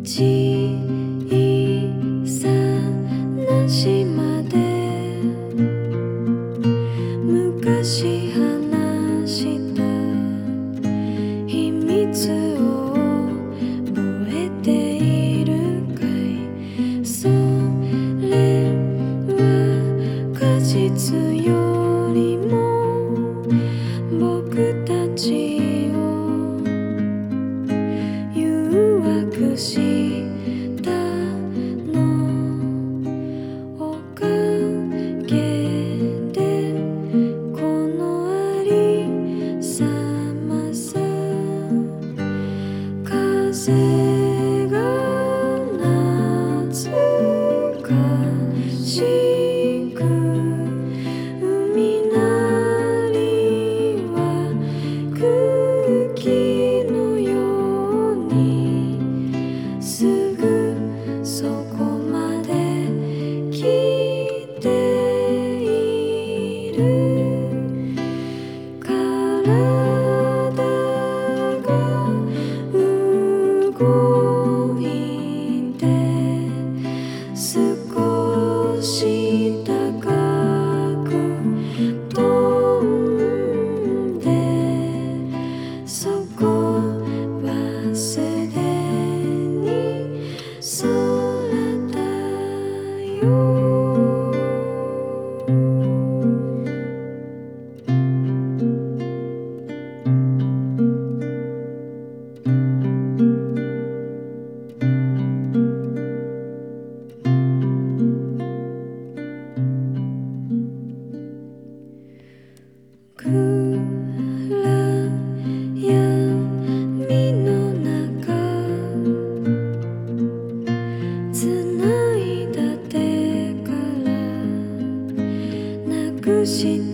小さな島で昔話した秘密を覚えているかい。それは果実よりも僕たちを誘惑したのおかげでこのありさまさ。風が懐かしく海なりは空気のようにすぐそこまで来ている。体が動いて少し高く飛んでそこはすでに空だよ。暗闇の中繋いだ手からなくした